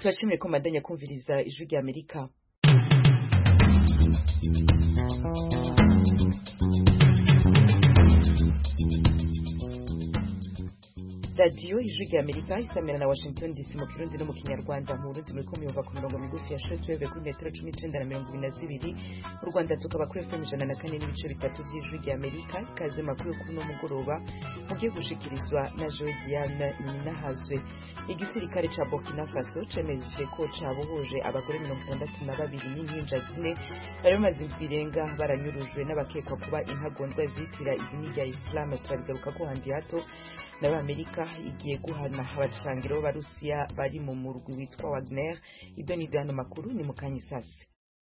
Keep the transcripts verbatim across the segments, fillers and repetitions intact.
Turashimire ko mandanya kumviriza ijwi rya Amerika. Radio ijwi rya Amerika isamira na Washington D C mu Kirundi no mu Kinyarwanda. Mu Burundi muri ko muyumva ku mirongo migufi ya shortwave kuri metero cumi n'icenda na mirongo ibiri na zibiri. Mu Rwanda tukaba kuri F M ijana na kane n'ibice bitatu by'ijwi rya Amerika. Ikaze makuru kuri no mugoroba mugiye gushikirizwa na Joe Diane Ninahazwe. Igisirikare ca Burkina Faso cemeje ko cabohoje abagore mirongo itandatu na babiri n'impinja zine bari bamaze ibirenga baranyurujwe n'abakekwa kuba intagondwa zitira idini rya Islam. Turabigaruka ko handi hato n'Amerika igiye guhana abacangiro b'Abarusiya bari mu murwi witwa Wagner. Ibyo ni byano makuru ni mukanyisase.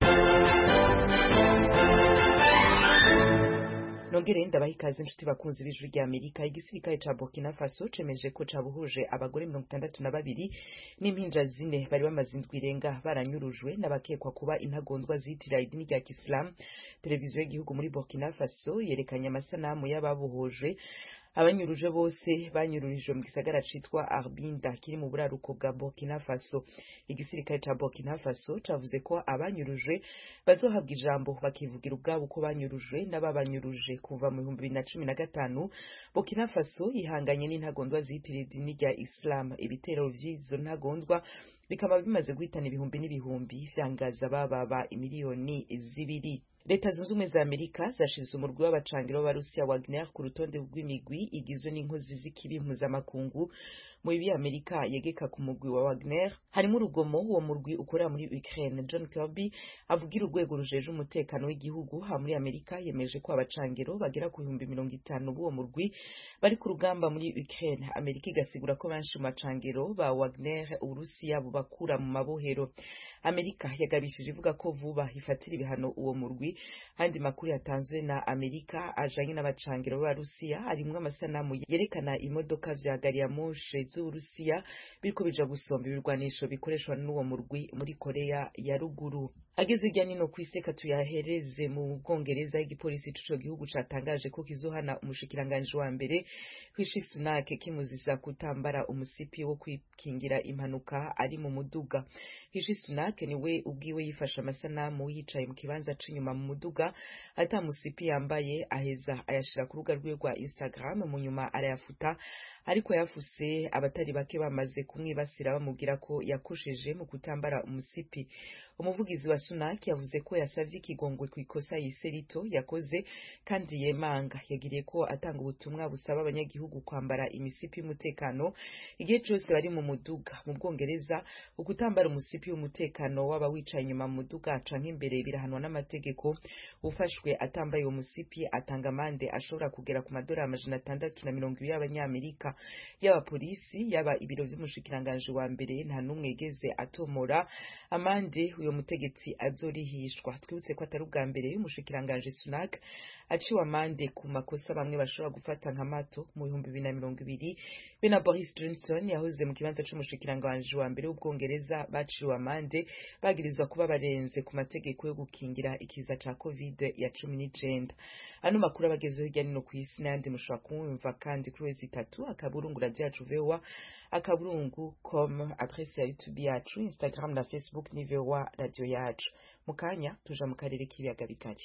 Nongere ndabaha ikaze inshuti bakunzi b'ijwi rya Amerika. Igisirikare ca Burkina Faso cemeje ko cabuhuje abagore mirongo itandatu na babiri n'impinja zine bari bamaze indwi irenga baranyurujwe n'abakekwa kuba intagondwa zitira idini rya Islam. Televiziyo y'igihugu muri Burkina Faso yerekanye amasanamu y'ababohojwe. Abanyuruje bose banyururijwe mu gisagara citwa Arbinda kiri mu buraruko bwa Burkina Faso. Igisirikare ca Burkina Faso cavuze ko abanyuruje bazohabwa ijambo bakivugira ubwabo ko banyurujwe n'ababanyuruje kuva mu bihumbi bibiri na cumi na gatanu. Burkina Faso ihanganye n'intagondwa zitiriye idini rya Islam. Ibitero vy'izo ntagondwa bikaba bimaze guhitana ibihumbi n'ibihumbi vyangaza bababa imiliyoni zibiri. Leta zunze ubumwe za Amerika zashize umurwi w'abacangiro b'Abarusiya Wagner ku rutonde rw'imigwi igizwe n'inkozi z'ikibi mpuzamakungu. Mu ibi Amerika yegeka ku mugwi wa Wagner harimo urugomo. Uwo murwi ukorera muri Ukraine. John Kirby avugira urwego rujeje umutekano w'igihugu ha muri Amerika yemeje ko abacangiro bagera ku bihumbi mirongo itanu b'uwo murwi bari ku rugamba muri Ukraine. Amerika igasigura ko benshi mu macangiro ba Wagner Uburusiya bubakura mu mabohero. Amerika yagabishije ivuga ko vuba ifatira ibihano uwo murwi. Handi makuru yatanzwe na Amerika ajanye n'abacangiro b'Abarusiya arimwe amasanamu yerekana imodoka vya gari ya moshe z'Uburusiya biriko bija gusomba ibirwanisho bikoreshwa n'uwo murwi muri Korea ya ruguru. Ageze ijya nino kwiseka tuyahereze mu Bwongereza. Igipolisi c'ico gihugu catangaje ko kizohana umushikiranganje wa mbere Rishi Sunak kimuziza kutambara umusipi wo kwikingira impanuka ari mu muduga. Rishi Sunak niwe ubwiwe yifasha amasanamu yicaye mu kibanza c'inyuma mu muduga ata musipi yambaye, aheza ayashira ku rubuga rwe rwa Instagram, mu nyuma arayafuta. Ariko yafuse abatari bake bamaze kumwibasira bamubwira ko yakosheje mu kutambara umusipi. Umuvugizi wa Sunak yavuze ko yasavye ikigongwe ku ikosa yiserito yakoze kandi yemanga. Yagiriye ko atanga ubutumwa busaba abanyagihugu kwambara imisipi y'umutekano igihe cyose bari mu muduga. Mu Bwongereza ukutambara umusipi w'umutekano waba wicaye inyuma mu muduga canke imbere birahanwa n'amategeko. Ufashwe atambaye uwo musipi atanga amande ashobora kugera ku madolari amajana atandatu na mirongo ibiri y'abanyamerika. Yaba polisi yaba ibiro vy'umushikiranganje wa mbere nta numwe yigeze atomora amande uyo mutegetsi azorihishwa. Twibutse ko atari ubwa mbere y'umushikiranganje Sunak aciwe amande ku makosa bamwe bashobora gufata nka mato. Mu bihumbi bibiri na mirongo ibiri be na Boris Johnson yahoze mu kibanza c'umushikiranganje wa mbere w'Ubwongereza baciwe amande bagirizwa kuba barenze ku mategeko yo gukingira ikiza ca covid ya cumi n'icenda. Ano makuru abagezeho hirya no kw'isi n'andi mushobora kumva kandi kuri wezi itatu akaburungu radio yacu V O A akaburungu com, adresse ya YouTube yacu, Instagram na Facebook ni V O A radio yacu. Mukanya tuja mu karere k'ibiyaga bigari.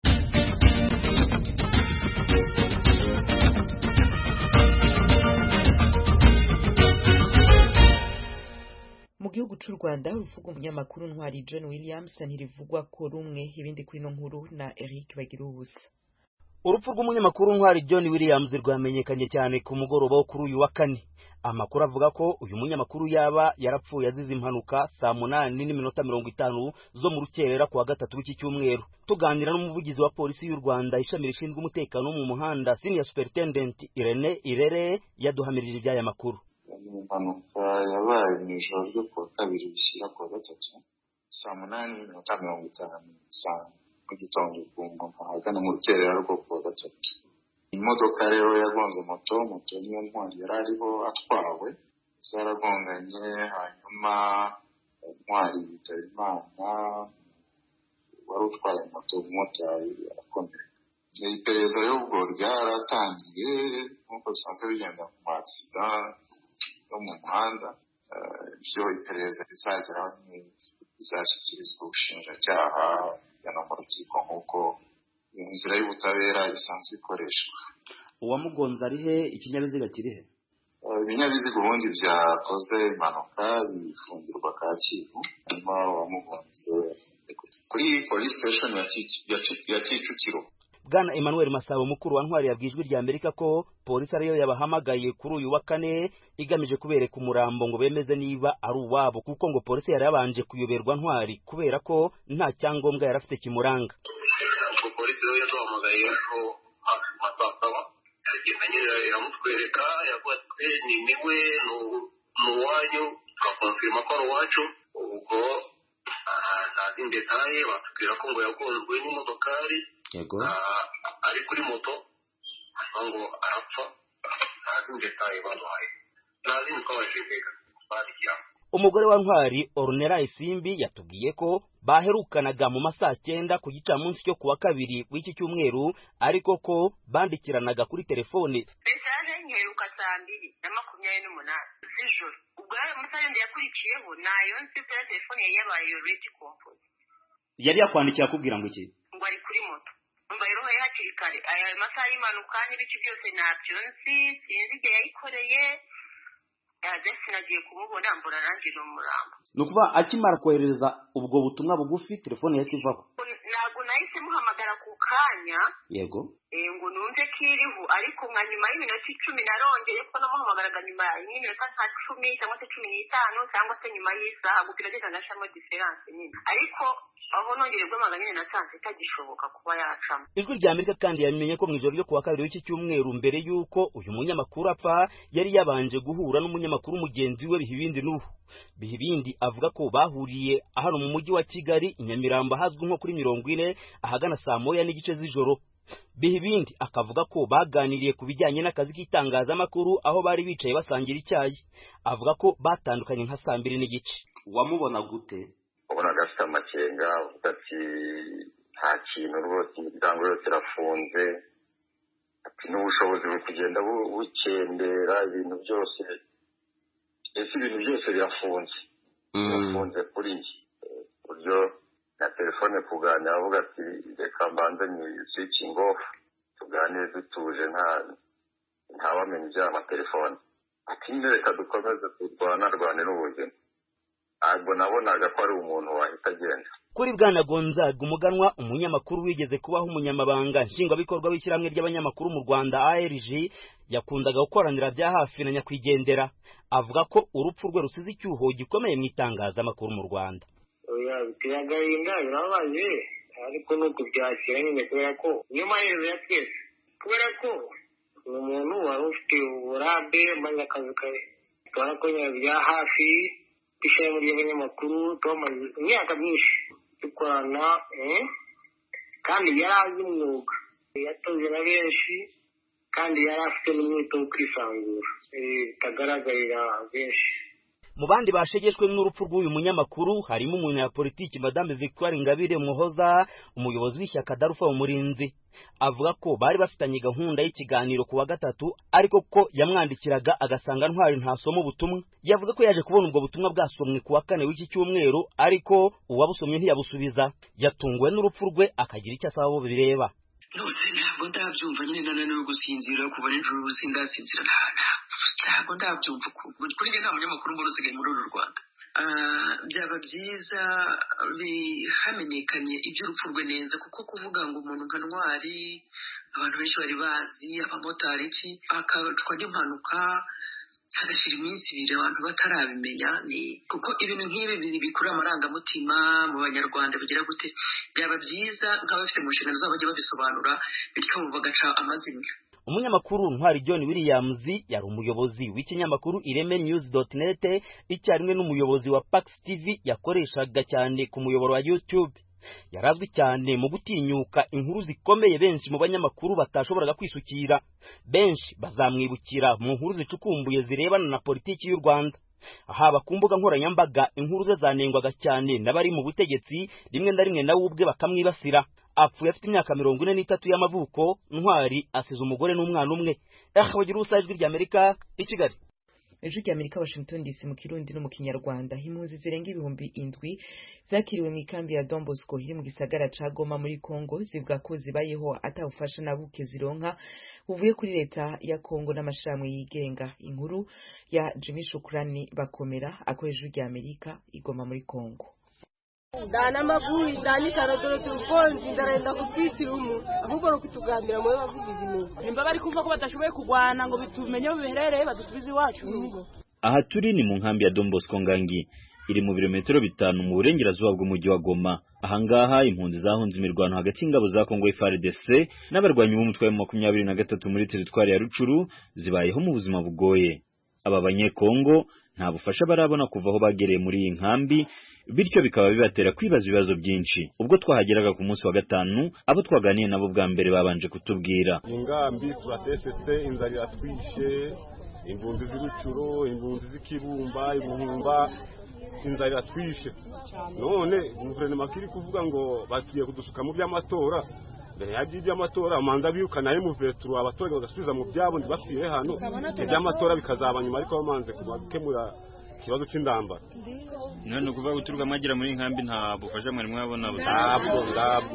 Mu gihugu c'u Rwanda uruvuga umunyamakuru Ntwari John Williams ntirivugwa ko rumwe. Ibindi kuri no nkuru na Eric Bagirubusa. Urupfu rw'umunyamakuru Ntwari John Williams rwamenyekanye cyane ku mugoroba wo kuri uyu wa kane. Amakuru avuga ko uyu munyamakuru yaba yarapfuye azize impanuka saa munani n'iminota mirongo itanu zo mu rukerera kuwa gatatu w'iki cyumweru. Tuganira n'umuvugizi wa polisi y'u Rwanda ishami rishinzwe umutekano mu muhanda Senior Superintendent Irene Irere yaduhamirije iby'aya makuru. Impanuka yabaye mu ijoro ryo kuwa kabiri bishyira kuwa gatatu saa munani n'iminota mirongo itanu saa mu gitondo kumva ahagana mu rukerera rwo kuwa gatatu. Imodoka rero yagonze moto moto niyo Ntwari yari ariho atwawe zaragonganye, hanyuma Ntwari yitaba Imana. Wari utwaye moto umumotari arakomeye. Iperereza y'ubwo ryaratangiye nk'uko bisanzwe bigenda ku masida yo mu muhanda. ibyo iperereza rizageraho bizashyikirizwa ubushinjacyaha no mu rukiko nk'uko inzira y'ubutabera isanzwe ikoreshwa. Uwamugonze ari he? Ikinyabiziga kiri he? Ibinyabiziga ubundi byakoze impanuka bifungirwa Kacyiru, hanyuma uwamugonze kuri police station ya Kicukiro. Bwana Emmanuel Masabo mukuru wa Ntwari yabwiye Ijwi ry'Amerika ko polisi ariyo yabahamagaye kuri uyu wa kane igamije kubereka umurambo ngo bemeze niba ari uwabo, kuko ngo polisi yari yabanje kuyoberwa Ntwari kubera ko nta cyangombwa yarafite kimuranga. Polisi rero yaduhamagaye ko hafi masaba yagimenyera iramutwereka yavuze ni niwe n'uwanyu twakonfirma ko ari uwacu. Ubwo ntazi ndetaye batubwira ko ngo yagonzwe n'imodokari yego ari kuri moto ngo arapfa. Ntazi ndetaye baduhaye ntazi niko bajibega bariya. Umugore wa Ntwari Ornella Isimbi yatubwiye ko baherukanaga mu masaa cyenda ku gicamunsi cyo kuwa kabiri w'iki cyumweru, ariko ko bandikiranaga kuri telefone. Mesaje nkeruka saa mbiri na makumyabiri n'umunani z'ijoro. Ubwo ayo masaje ndiyakurikiyeho nayo nzi kuri telefone yari yabaye already composed. Yari yakwandikira akubwira ngo iki? Ngo ari kuri moto. Umva rero hakiri kare aya masaha y'impanuka n'ibiki byose nabyo nzi, sinzi igihe yayikoreye. Nagiye kumubona mbona nanjye n'umurambo. Nukuva akimara kohereza ubwo butumwa bugufi telefone yakivaho. Ntabwo nahise muhamagara ku kanya. Yego. Eh ngo numve kiriho, ariko nka nyuma y'iminota icumi narongeye ko namuhamagaraga nyuma y'iminota nka cumi cyangwa se cumi n'itanu cyangwa se nyuma y'isaha gupira ndetse ngashamo difference nyine. Ariko aho nongeye guhamagara nyine nasanze itagishoboka kuba yacamo. Ijwi ry'Amerika kandi yamenye ko mu ijoro ryo kuwa kabiri w'iki cyumweru mbere yuko uyu munyamakuru apfa yari yabanje guhura n'umunyamakuru mugenzi we Bihibindi Nuhu. Bihibindi avuga ko bahuriye hano mu mujyi wa Kigali i Nyamirambo hazwi nko kuri mirongo ine ahagana saa moya n'igice z'ijoro. Bihibindi akavuga ko baganiriye ku bijyanye n'akazi k'itangazamakuru aho bari bicaye basangira icyayi. Avuga ko batandukanye nka saa mbiri n'igice. Wamubona gute? Ubona gafite amakenga avuga ati nta kintu rwose, imiryango yose irafunze, ati n'ubushobozi buri kugenda bukendera, ibintu byose ese ibintu byose birafunze birafunze kuri njye. Buryo na telefone kuganira avuga ati reka mbanze ni switching off tuganire dutuje nta ntawamenya iby'amatelefone. Ati reka dukomeze turwana rwanira ubuzima. Ntabwo nabonaga ko ari umuntu wahita agenda. Kuri Bwana Gonzaga Umuganwa, umunyamakuru wigeze kubaho umunyamabanga nshingwabikorwa w'ishyirahamwe ry'abanyamakuru mu Rwanda A R G, yakundaga gukoranira bya hafi na nyakwigendera. Avuga ko urupfu rwe rusize icyuho gikomeye mu itangazamakuru mu Rwanda. Oya bitagahinda birabaje, ariko no kubyakira nyine kubera ko nyuma y'ejo ya twese, kubera ko umuntu wari ufite uburambe maze akazi kawe twarakora bya hafi ishami ry'abanyamakuru twamaze imyaka myinshi dukorana, kandi yari azi umwuga, yatoze na benshi kandi yari afite n'umwete wo kwisanzura bitagaragarira benshi. Mu bandi bashegeshwe n'urupfu rw'uyu munyamakuru harimo umunyapolitiki Madame Victoire Ingabire Muhoza, umuyobozi w'ishyaka Darufa Umurinzi. Avuga ko bari bafitanye gahunda y'ikiganiro kuwa gatatu, ariko ko yamwandikiraga agasanga Ntwari ntasoma ubutumwa. Yavuze ko yaje kubona ubwo butumwa bwasomwe kuwa kane w'iki cyumweru, ariko uwabusomye ntiyabusubiza. Yatunguwe n'urupfu rwe akagira icyo asaba abo bireba. Nose ntabwo ndabyumva nyine nananiwe gusinzira kuba nijoro sindasinzira ntabwo ndabyumva kuri njye nta munyamakuru mbona usigaye muri uru Rwanda. Byaba byiza hamenyekanye iby'urupfu rwe neza, kuko kuvuga ngo umuntu nka Ntwari abantu benshi bari bazi, abamotari iki akacwa n'impanuka hagashira iminsi ibiri abantu batarabimenya, ni kuko ibintu nk'ibi biri bikura amarangamutima mu banyarwanda bigira gute. Byaba byiza nk'abafite mu nshingano zabo bajya babisobanura bityo bagaca amazimwe. Umunyamakuru Ntwari John Williams yari umuyobozi w'ikinyamakuru ireme news dot net, icyarimwe n'umuyobozi wa Pax T V yakoreshaga cyane ku muyoboro wa YouTube. Yarazwi cyane mu gutinyuka inkuru zikomeye benshi mu banyamakuru batashoboraga kwisukira. Benshi bazamwibukira mu nkuru zicukumbuye zirebana na politiki y'u Rwanda. Haba ku mbuga nkoranyambaga inkuru ze zanengwaga cyane n'abari mu butegetsi, rimwe na rimwe nawe ubwe bakamwibasira. Apfuye afite imyaka mirongo ine n'itatu y'amavuko. Ntwari asize umugore n'umwana umwe. Aha bagira ubusa Ijwi ry'Amerika i Kigali. Ijwi ry'Amerika Washington D C mu Kirundi no mu Kinyarwanda. Impunzi zirenga ibihumbi indwi zakiriwe mu ikambi ya Don Bosco iri mu gisagara ca Goma muri Kongo zivuga ko zibayeho atawufasha na buke zironka uvuye kuri leta ya Kongo n'amashirahamwe yigenga. Inkuru ya Jimmy Shukrani Bakomera akoresha Ijwi ry'Amerika igoma muri Kongo. Dana mabui dani karodoro tukonzi ndarenda kutwikira umu ahubwo no kutugambira mwe bavugizi ni nimba bari kuva ko batashoboye kugwana ngo bitumenye biherereye badusubize iwacu. Aha turi ni mu nkambi ya Don Bosco Ngangi iri mu birometero bitanu mu burengerazuba bw'umujyi wa Goma. Ahangaha impunzi zahunze imirwano hagati y'ingabo za Kongo F A R D C n'abarwanyi b'umutwe wa makumyabiri na gatatu muri teritwari ya Rucuru zibayeho mu buzima bugoye. Aba banyekongo nta bufasha barabona kuva aho bagereye muri iyi nkambi, bityo bikaba bibatera kwibaza ibibazo byinshi. Ubwo twahageraga ku munsi wa gatanu, abo twaganiye nabo bwa mbere babanje kutubwira ingambi turatesetse, inzara iratwishe, impunzi z'Urucuro, impunzi z'Ikibumba, Ibuhumba, inzara iratwishe. None guverinoma kiri kuvuga ngo bagiye kudusuka mu by'amatora. Mbere yagiye iby'amatora amanza biyukana mu vetro abaturage bagasubiza mu byabo ndibapfire hano, iby'amatora bikazaba nyuma ariko bamanze kubakemura kibazo cy'indambara. None ukuvuga guturuka amagira muri nkambi nta bufasha mwari mwabona ndabwo ndabwo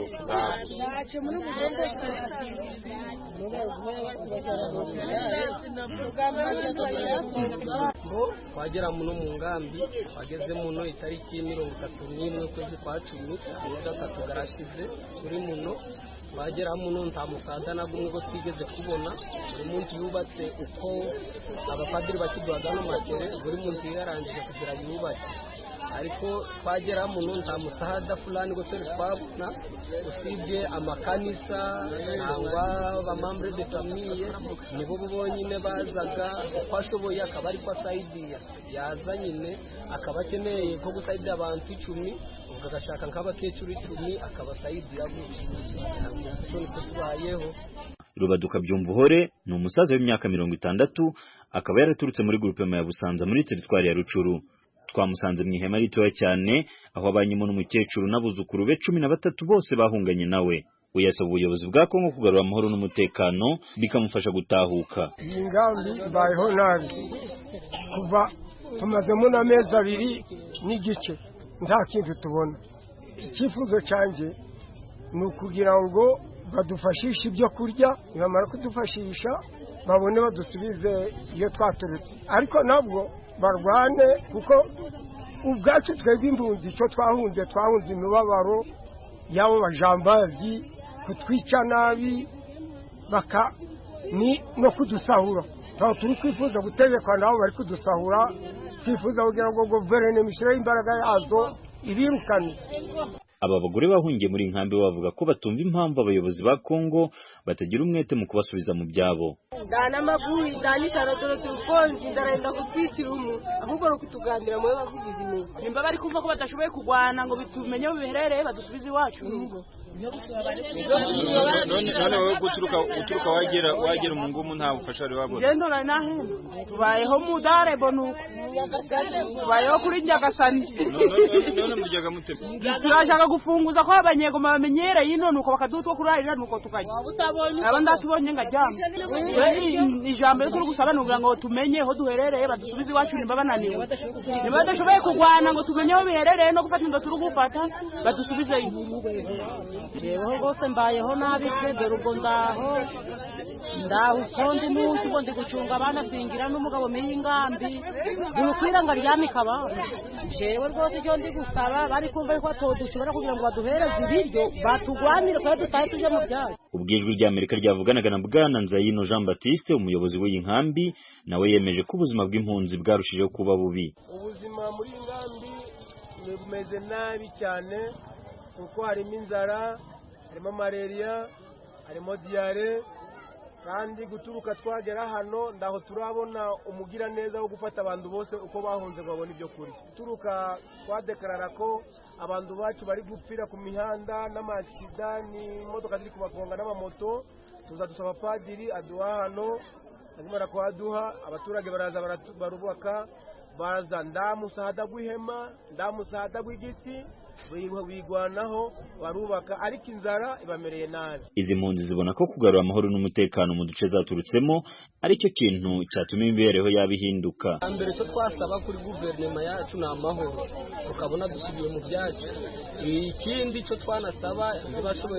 ndabwo twagera muno mu ngambi wageze muno itariki mirongo itatu n'imwe kwezi kwa cumi muri gatatu garashize kuri muno twagera muno nta musada na gumwe go twigeze kubona. Buri muntu yubatse uko abapadiri bakiduhaga no makere, buri muntu yarangije kugira yubatse, ariko twagera muno nta musahada fulani go turi twabona usibye amakanisa cyangwa abamambre de famille nibo bonyine bazaga uko ashoboye akaba ari kwa saidiya yaza nyine akaba akeneye nko gusaidia abantu icumi ugashaka nk'abakecuru icumi akaba saidiya gutyo niko tubayeho. Rubaduka Byumvuhore ni umusaza w'imyaka mirongo itandatu akaba yaraturutse muri groupement ya Busanza muri teritwari ya Rucuru. Twamusanze mu ihema ritoya cyane aho abanyimo n'umukecuru n'abuzukuru be cumi na batatu bose bahunganye nawe. Uyasaba ubuyobozi bwa Kongo kugarura amahoro n'umutekano bikamufasha gutahuka. Iyi ngambi ibayeho nabi kuva tumazemo n'amezi abiri n'igice nta kintu tubona. Icyifuzo cyanjye ni ukugira ngo badufashishe ibyo kurya, nibamara kudufashisha babone badusubize iyo twaturutse, ariko nabwo barwane kuko ubwacu twebwe impunzi icyo twahunze twahunze imibabaro y'abo bajambazi kutwica nabi baka ni no kudusahura. Ntaho turi kwifuza gutegekwa nabo bari kudusahura, twifuza kugira ngo guverinoma ishyire imbaraga yazo ibirukane. Aba bagore bahungiye muri nkambi bavuga ko batumva impamvu abayobozi ba Kongo batagira umwete mu kubasubiza mu byabo. Dana mabui dani karodoro tukonzi ndarenda kutwikira umu ahubwo no kutugambira mwe bavugizi ni nimba bari kuva ko batashoboye kugwana ngo bitumenye biherereye badusubize iwacu. None wowe guturuka uturuka wagera wagera mu ngumu nta bufasha ari wabona. Gendo na nahe tubayeho mudare bonuko tubayeho kuri Nyagasani. None muryaga mutebe turashaka gufunguza ko abanyegoma bamenyera yino nuko bakadutwa kurarira nuko tukajya aba ndatubonye ngajyama ijambo ryo gusaba nugira ngo tumenye ho duherereye badusubize iwacu nimba bananiwe nimba badashoboye kugwana ngo tumenye aho biherereye no gufata ingo turi gufata badusubize jewe rwose mbayeho nabi pe dore ubwo ndaho ndaho usondi n'undi ngo ndi gucunga abana singira n'umugabo menye ingambi dukwira ngo aryamika abantu. Jewe rwose icyo ndi gusaba bari kumva ko dushobora kugira ngo baduhereze ibiryo batugwanire ko dutaye tuje mu byayo. Ubwijwi rya Amerika ryavuganaga na Bwana Nzayino Jean Baptiste umuyobozi w'iyi nkambi nawe yemeje ko ubuzima bw'impunzi bwarushijeho kuba bubi. Ubuzima muri nkambi bumeze nabi cyane kuko harimo inzara, harimo malaria, harimo diare, kandi guturuka twagera hano ndaho turabona umugira neza wo gufata abantu bose uko bahunze babona ibyo kuri. Turuka twadekarara ko abantu bacu bari gupfira ku mihanda n'amaksida ni imodoka ziri kubagonga n'amamoto, tuza dusaba padiri aduha hano, hanyuma kwaduha abaturage baraza barubaka, baza ndamusahada gwihema, ndamusahada gw'igiti, bigwanaho barubaka ariko inzara ibamereye nabi. Izi mpunzi zibona ko kugarura amahoro n'umutekano mu duce zaturutsemo ari cyo kintu cyatuma imibereho yabihinduka. Mbere cyo twasaba kuri guverinoma yacu na amahoro tukabona dusubiye mu byacu. Ikindi cyo twanasaba bashoboye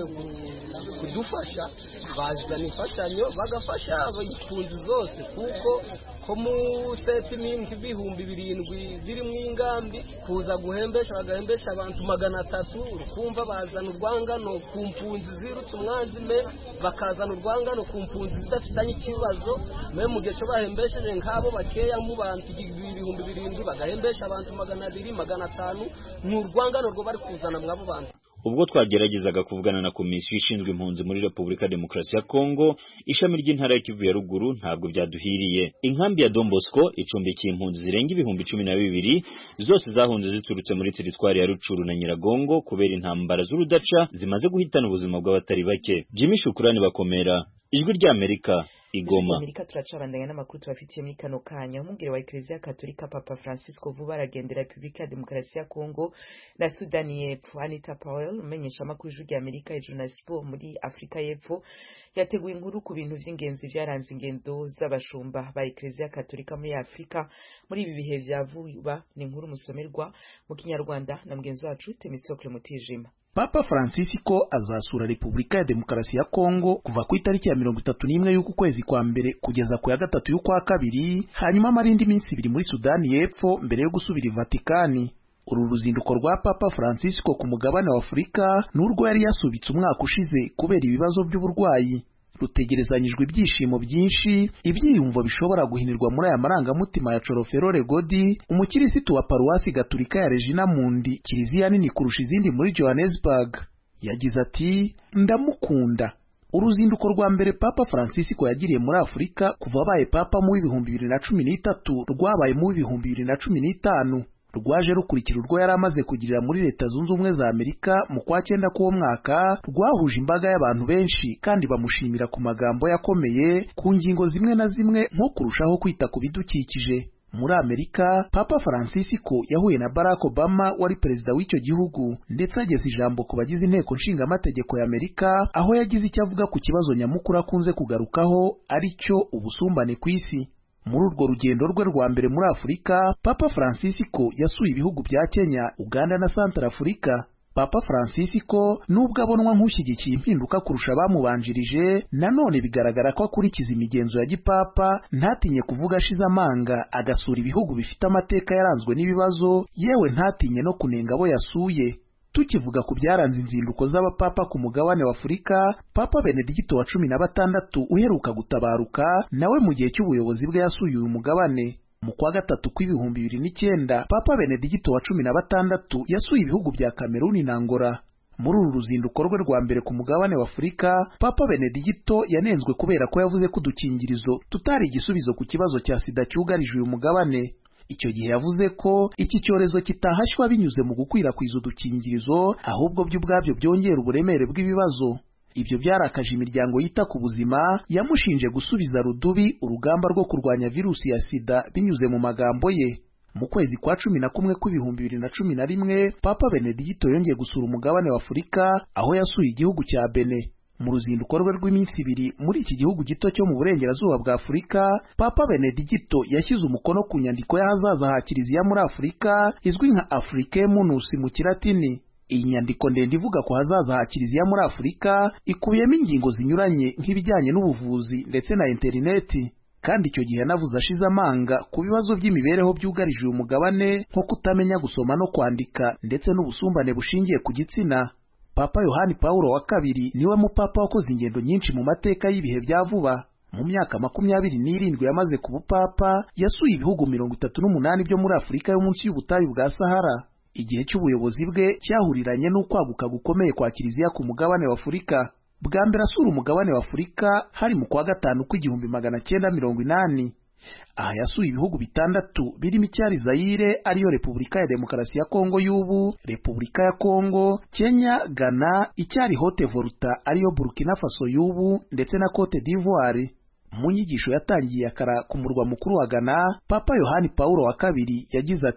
kudufasha bazana imfashanyo bagafasha abayifunzi zose kuko ko mu statement ibihumbi birindwi ziri mu ingambi kuza guhembesha bagahembesha abantu magana atatu kumva bazana urwangano ku mpunzi zirutse umwanzi me bakazana urwangano ku mpunzi zidafitanye ikibazo me mu gihe cyo bahembesheje nk'abo bakeya mu bantu ibihumbi birindwi bagahembesha abantu magana abiri magana atanu ni urwangano rwo bari kuzana mwabo bantu. Ubwo twageragezaga kuvugana na komisiyo ishinzwe impunzi muri Repubulika ya Demokarasi ya Kongo ishami ry'intara ya Kivu ya ruguru ntabwo byaduhiriye. Inkambi ya Don Bosco icumbikiye impunzi zirenga ibihumbi cumi na bibiri zose zahunze ziturutse muri teritwari ya Rucuru na Nyiragongo kubera intambara z'urudaca zimaze guhitana ubuzima bw'abatari bake. Jimmy Shukrani Bakomera, Ijwi rya Amerika, Igoma. Amerika turacabandanya n'amakuru tubafitiye muri kano kanya. Umwungere wa Eklezia Katolika Papa Francisco vuba aragendera Repubulika ya Demokarasi ya Kongo na Sudani y'Epfo. Anita Powell umenyesha amakuru y'Ijwi rya Amerika ijuru na siporo muri Afrika y'Epfo yateguye inkuru ku bintu by'ingenzi byaranze ingendo z'abashumba ba Eklezia Katolika muri Afrika muri ibi bihe vya vuba. Ni inkuru musomerwa mu Kinyarwanda na mugenzi wacu Temisocle Mutijima. Papa Francisco azasura Repubulika ya Demokarasi ya Kongo kuva ku itariki ya mirongo itatu n'imwe y'uku kwezi kwa mbere kugeza ku ya gatatu y'ukwa kabiri, hanyuma amarindi minsi ibiri muri Sudani y'Epfo mbere yo gusubira i Vatikani. Uru ruzinduko rwa Papa Francisco ku mugabane wa Afurika n'urwo yari yasubitse umwaka ushize kubera ibibazo by'uburwayi. Rutegerezanyijwe ibyishimo byinshi, ibyiyumvo bishobora guhinirwa muri aya marangamutima ya Choroferore Godi, umukirisitu wa Paruwasi Gatolika ya Regina Mundi, kiliziya nini kurusha izindi muri Johannesburg. Yagize ati, ndamukunda. Uruzinduko rwa mbere Papa Francisco yagiriye muri Afurika kuva abaye Papa mu w'ibihumbi bibiri na cumi n'itatu rwabaye mu w'ibihumbi bibiri na cumi n'itanu. Rwaje rukurikira urwo yari amaze kugirira muri Leta Zunze Ubumwe za Amerika mu kwa cyenda k'uwo mwaka, rwahuje imbaga y'abantu benshi kandi bamushimira ku magambo yakomeye ku ngingo zimwe na zimwe nko kurushaho kwita ku bidukikije. Muri Amerika, Papa Francisco yahuye na Barack Obama wari perezida w'icyo gihugu ndetse ageza ijambo ku bagize inteko nshingamategeko ya Amerika, aho yagize icyo avuga ku kibazo nyamukuru akunze kugarukaho ari cyo ubusumbane ku isi. Muri urwo rugendo rwe rwa mbere muri Afurika, Papa Francisco yasuye ibihugu bya Kenya, Uganda na Centrafrica. Papa Francisco nubwo abonwa nk'ushyigikiye impinduka kurusha abamubanjirije, nanone bigaragara ko akurikiza imigenzo ya gipapa, ntatinye kuvuga ashize amanga agasura ibihugu bifite amateka yaranzwe n'ibibazo, yewe ntatinye no kunenga abo yasuye. Tukivuga ku byaranze inzinduko z'abapapa ku mugabane wa Afurika, Papa Benedicto wa cumi na batandatu uheruka gutabaruka nawe mu gihe cy'ubuyobozi bwe yasuye uyu mugabane. Mu kwa gatatu kw'ibihumbi bibiri n'icyenda, Papa Benedicto wa cumi na batandatu yasuye ibihugu bya Cameroon na Angola. Muri uru ruzinduko rwe rwa mbere ku mugabane wa Afurika, Papa Benedicto yanenzwe kubera ko yavuze ko udukingirizo tutari igisubizo ku kibazo cya sida cyugarije uyu mugabane. Icyo gihe yavuze ko iki cyorezo kitahashywa binyuze mu gukwirakwiza udukingirizo, ahubwo byo ubwabyo byongera uburemere bw'ibibazo. Ibyo byarakaje imiryango yita ku buzima, yamushinje gusubiza rudubi urugamba rwo kurwanya virusi ya sida binyuze mu magambo ye. Mu kwezi kwa cumi na kumwe kw'ibihumbi bibiri na cumi na rimwe, Papa Benedicto yongeye gusura umugabane wa Afurika, aho yasuye igihugu cya Benin. Mu ruzinduko rwe rw'iminsi ibiri muri iki gihugu gito cyo mu burengerazuba bwa Afurika, Papa Benedicto yashyize umukono ku nyandiko y'ahazaza ha Kiliziya muri Afurika izwi nka Africae Munus mu Kilatini. Iyi nyandiko ndende ivuga ku hazaza ha Kiliziya muri Afurika ikubiyemo ingingo zinyuranye nk'ibijyanye n'ubuvuzi ndetse na interineti. Kandi icyo gihe yanavuze ashize amanga ku bibazo by'imibereho byugarije uyu mugabane nko kutamenya gusoma no kwandika ndetse n'ubusumbane bushingiye ku gitsina. Papa Yohani Paulo wa kabiri niwe mupapa wakoze ingendo nyinshi mu mateka y'ibihe bya vuba. Mu myaka makumyabiri n'irindwi yamaze ku bupapa, yasuye ibihugu mirongo itatu n'umunani byo muri Afurika yo munsi y'ubutayu bwa Sahara. Igihe cy'ubuyobozi bwe cyahuriranye n'ukwaguka gukomeye kwa Kiliziya ku mugabane wa Afurika. Bwa mbere asura umugabane wa Afurika hari mu kwa gatanu kw'igihumbi magana cyenda mirongo inani. Aha yasuye ibihugu bitandatu birimo icyari Zaire ariyo Repubulika ya Demokarasi ya Kongo y'ubu, Repubulika ya Kongo, Kenya, Ghana, icyari Haute Volta ariyo Burkina Faso y'ubu ndetse na Cote d'Ivoire. Mu nyigisho yatangiye akara ku murwa mukuru wa Ghana, Papa Yohani Paulo wa kabiri yagize ati,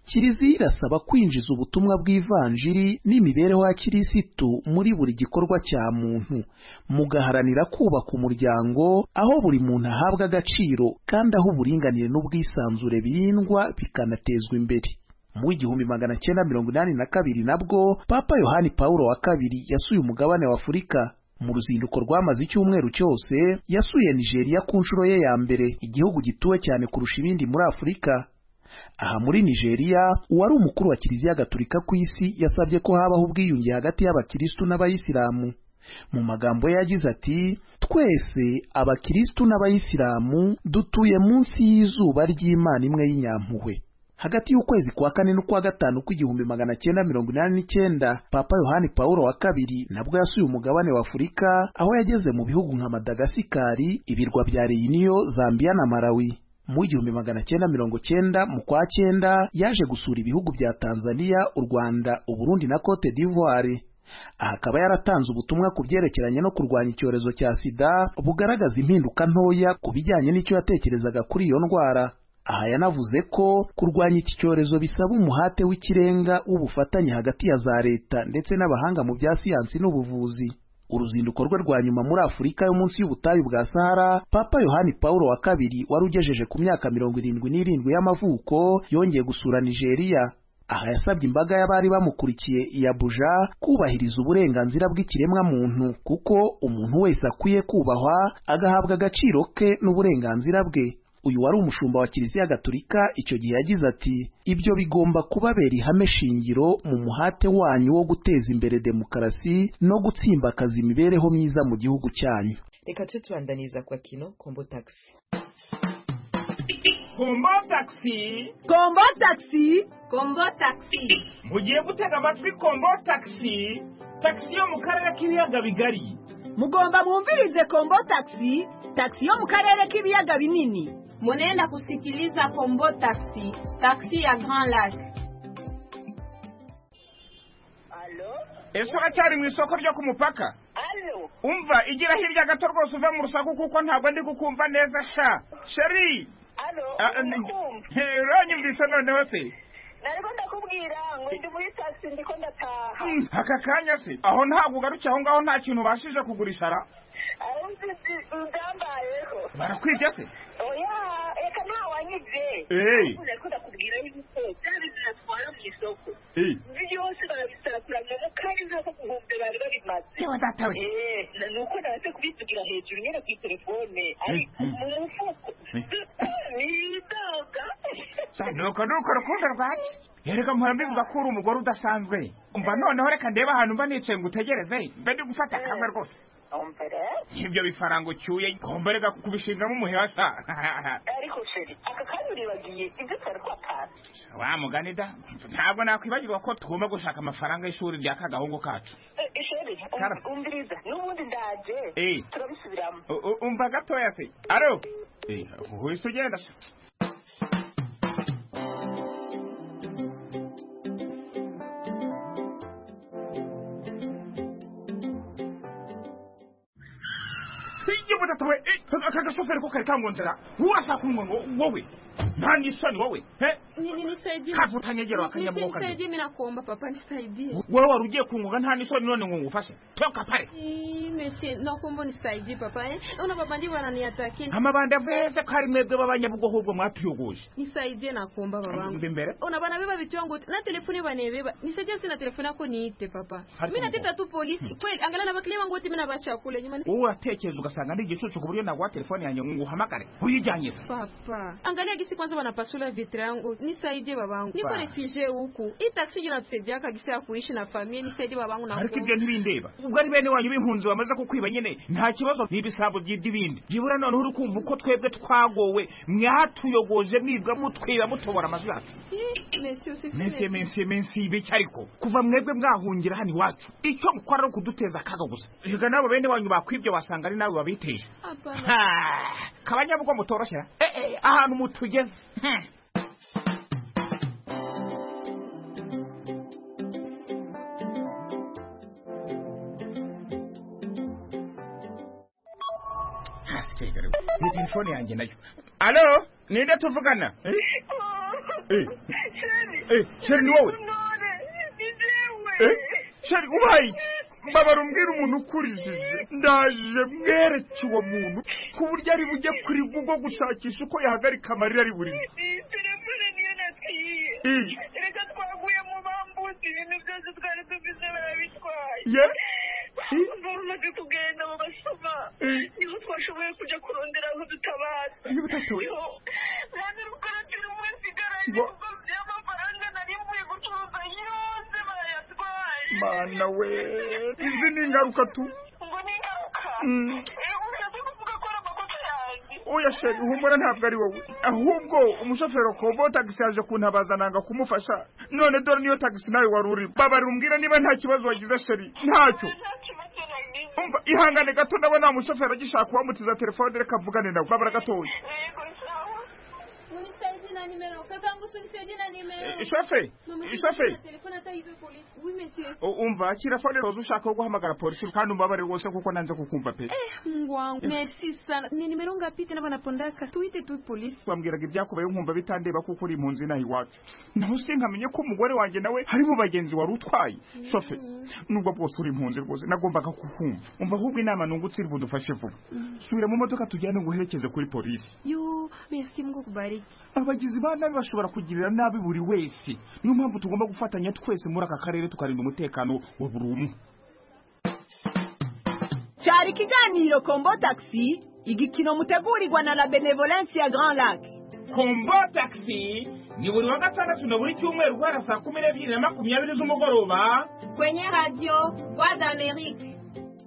Kiliziya irasaba kwinjiza ubutumwa bw'ivanjiri n'imibereho ya kirisitu muri buri gikorwa cya muntu, mugaharanira kubaka umuryango aho buri muntu ahabwa agaciro kandi aho uburinganire n'ubwisanzure birindwa bikanatezwa imbere. Mu igihumbi magana cyenda mirongo inani na kabiri nabwo Papa Yohani Paulo wa kabiri yasuye umugabane wa Afurika. Mu ruzinduko rwamaze icyumweru cyose yasuye Nigeria ku nshuro ye ya mbere, igihugu gituwe cyane kurusha ibindi muri Afurika. Aha muri Nigeria, uwari umukuru wa Kiliziya Gatolika ku isi yasabye ko habaho ubwiyunge hagati y'abakristu n'abayisilamu. Mu magambo ye yagize ati, twese abakristu n'abayisilamu dutuye munsi y'izuba ry'Imana imwe y'inyampuhwe. Hagati y'ukwezi kwa kane n'ukwa gatanu kw'igihumbi magana cyenda mirongo inani n'icyenda, Papa Yohani Paulo wa kabiri nabwo yasuye umugabane wa Afurika, aho yageze mu bihugu nka Madagasikari, ibirwa bya Reunion, Zambia na Malawi. Mu igihumbi magana cyenda mirongo cyenda mu kwa cyenda yaje gusura ibihugu bya Tanzania, u Rwanda, u Burundi na Cote d'Ivoire. Aha akaba yaratanze ubutumwa ku byerekeranye no kurwanya icyorezo cya sida bugaragaza impinduka ntoya ku bijyanye n'icyo yatekerezaga kuri iyo ndwara. Aha yanavuze ko kurwanya iki cyorezo bisaba umuhate w'ikirenga w'ubufatanye hagati ya za leta ndetse n'abahanga mu bya siyansi n'ubuvuzi. Uruzinduko rwe rwa nyuma muri Afurika yo munsi y'ubutayu bwa Sahara, Papa Yohani Paulo wa kabiri wari ugejeje ku myaka mirongo irindwi n'irindwi y'amavuko yongeye gusura Nigeria. Aha yasabye imbaga y'abari bamukurikiye i Abuja kubahiriza uburenganzira bw'ikiremwa muntu, kuko umuntu wese akwiye kubahwa agahabwa agaciro ke n'uburenganzira bwe. Uyu wari umushumba wa Kiliziya Gatolika icyo gihe yagize ati, ibyo bigomba kubabera ihame shingiro mu muhate wanyu wo guteza imbere demokarasi no gutsimbakaza imibereho myiza mu gihugu cyanyu. Reka tubandaniza kwa kino Kombo Taxi. Kombo Taxi, Kombo Taxi, Kombo Taxi. mugiye gutega amatwi Kombo Taxi, taxi yo mu karere k'ibiyaga bigari. Mugomba mwumvirize Kombo Taxi, taxi yo mu karere k'ibiyaga binini. Munenda kusikiliza Kombo Taxi, taxi ya Grand Lac. Allo? Ese uracyari mu isoko ryo ku mupaka? Allo? Umva, igira hirya gato rwose uve mu rusaku kuko ntabwo ndi gukumva neza sha. Sheri! Allo? Uranyumvise noneho se? Nariko ndakubwira ngo ndi muri taxi ndiko ndataha. Aka kanya se? Aho ntabwo ugarukiye aho ngaho nta kintu ubashije kugurisha ra? Aho nzi ndambayeho. Barakwibye se? Oya, eka nta wanyibye. Eh. Nariko ndakubwira yuko byari biratwara mu isoko. Eh. Byose barabisakura mu kanya nako guhumbe bari babimaze. Yewe data we. Eh, nuko naze kubitugira hejuru nyene ku telefone. Ari mu mufuko. Ni doga. Nuko nuko rukundo rwacu. Yereka muhambi mvuga ko uri umugore udasanzwe. Umva noneho reka ndeba ahantu mba nicaye ngutegereze mbe ndi gufata kamwe rwose. Ompere? Ibyo bifarango cyuye ngomberega kubishingamo umuhasa. Ariko sheri, aka kandi uribagiye ibyo twari twapana. Wa mugani da, ntabwo nakwibagirwa ko tugomba gushaka amafaranga y'ishuri rya kagahungu kacu. Eh, sheri, umviriza, n'ubundi ndaje. Eh. Turabisubiramo. Umva gatoya se. Aro? Eh, uhise ugenda. Tatawe, aka shoferi ko kari kangonzera urasa kumwe ngo wowe nta nisoni wowe he nisaidie kavutanyegero akanyamuka nisaidie mimi nakuomba papa nisaidie wewe warugiye kungoga nta nisoni none ngo ngufashe toka pale mesi nakuomba nisaidie papa eh una baba ndivyo ananiataki amabanda vese kari mwebwe babanyabugo hubwo mwatuyoguje nisaidie nakuomba babangu ndimbere una bana beba vitu yangu na telefoni banebeba nisaidie sina telefoni yako niite papa mimi nateta tu polisi kweli angalia na bakile wangu wote mimi nabacha kule nyuma uwa tekezo ugasanga ndi gicucu ku buryo nagwa telefoni yanjye ngo uhamagare uyijyanye papa angalia gisi kwanza wanapasula vitre yangu nisaidie babangu niko refugee huku hii taxi jina tusaidia kagisi ya kuishi na familia nisaidie babangu na ariko ibyo ntibindeba ubwo ari bene wanyu b'impunzi bamaze kukwiba nyene nta kibazo n'ibisabo by'ibindi jibura none uri kumva uko twebwe twagowe mwatuyogoje mwibwa mutwiba mutobora amajwi yacu Mese mese mese ibiki ariko kuva mwebwe mwahungira hani wacu icyo mukora no kuduteza akaga gusa higa nabo bene wanyu bakwibye wasanga ari nawe wabiteje kabanyabugo mutoroshera eh eh ahantu mutugeze ni telefone yanjye nayo alo ninde tuvugana eh Sheri eh sheri ni wowe eh sheri ubaye mbabara umbwira umuntu ukurijije ndaje mwereke uwo muntu ku buryo ari bujye kuri Google gushakisha uko yahagarika amarira ari buri telefone niyo natwiye reka twaguye mu bambuzi ibintu byose twari dufite barabitwaye bamaze kugenda mu basoma niho twashoboye kujya kurondera aho dutabaza mwana rukaratira umwe nsigaranye kuko by'amafaranga nari mvuye gucuruza yose barayatwaye mana we izi ni ingaruka tu ngo ni ingaruka ushatse kuvuga ko ari amakosa yanjye oya sheri humura ntabwo ari wowe ahubwo umushoferi Kombo taxi yaje kuntabaza nanga kumufasha none dore niyo taxi nawe wari uri babari umbwira niba nta kibazo wagize sheri ntacyo umva ihangane gato ndabona umushoferi agishaka kuwamutiza telefone reka avugane nawe babara gatoya Ishafe Ishafe umva kirafone rozo ushaka guhamagara polisi kandi umbabare wose kuko nanze kukumva pe eh mungu wangu merci sana ni nimero ngapi tena banapondaka tuite tu polisi bambwiraga ibyakubaye nkumva bitandeba kuko uri impunzi nahi wacu naho sinkamenye ko umugore wanjye nawe hari mu bagenzi wari utwaye Shafe nubwo bwose uri impunzi rwose nagombaga kukumva umva ahubwo inama nungutse iri budufashe vuba subira mu modoka tujyane guherekeze kuri polisi yo merci mungu kubariki abagizi ba nabi bashobora kugirira nabi buri wese niyo mpamvu tugomba gufatanya twese muri aka karere tukarinda umutekano wa buri umwe. Cyari kiganiro Kombo Taxi igikino mutegurirwa na la Benevolence ya Grand Lac. Kombo Taxi ni buri wa gatandatu na buri cyumweru guhera saa kumi n'ebyiri na makumyabiri z'umugoroba kwenye radio Voix d'Amérique.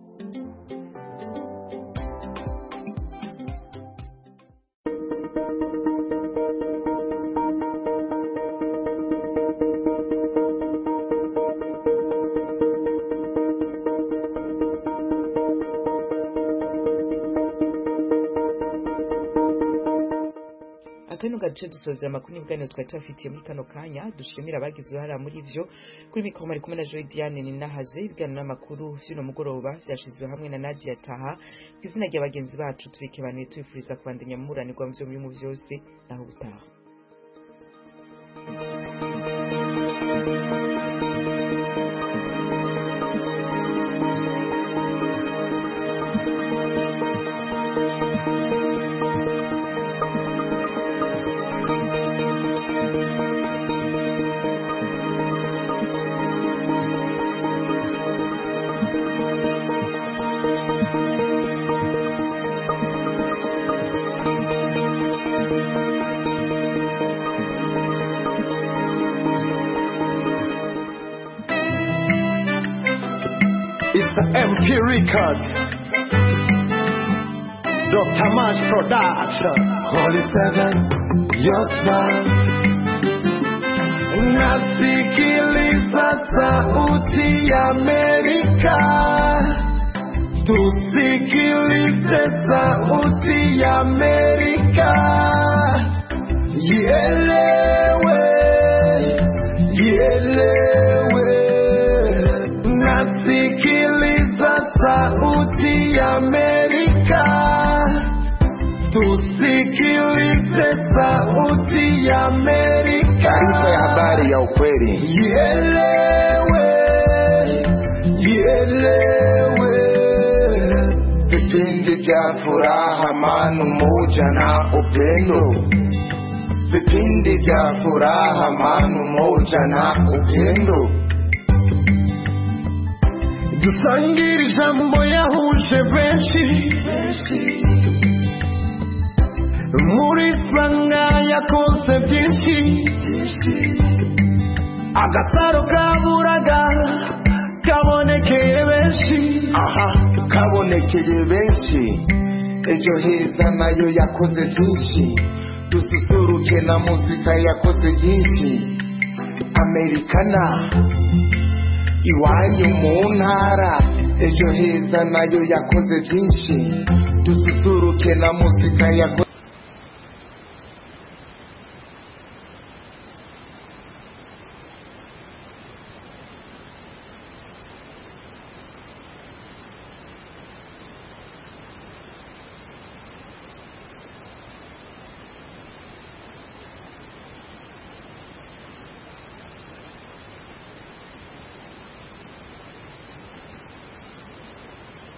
Akano gace dusoza amakuru n'ibwaniro twari tubafitiye muri kano kanya dushimira abagize uruhara muri ivyo kuri mikoro mari kumwe na Joy Diane Ninahaze ibiganiro n'amakuru vy'uno mugoroba vyashizwe hamwe na Nadia Taha kw'izina ry'abagenzi bacu tubikebanuye twifuriza kubandanya muranirwa mu vyo mu vyose naho butaha. It's an M P record. Doctor Mash Production. Holy Seven, your smile. Nasikiliza sauti ya Amerika. Tusikilize sauti ya Amerika. Ielewe, ielewe. Nasikiliza sauti ya Amerika. Tusikilize sauti ya Amerika. Taarifa ya habari ya ukweli. Ielewe, ielewe. Vipindi vya furaha, amani, umoja na upendo. Vipindi vya furaha, amani, umoja na upendo. Dusangire ijambo yahuje benshi muri sanga yakoze byinshi agasaro kaburaga kabonekeye benshi aha kabonekeye benshi ejo heza nayo yakoze byinshi dususuruke na muzika yakoze byinshi Americana iwanyu mu ntara ejo heza nayo yakoze byinshi dususuruke na muzika yakoze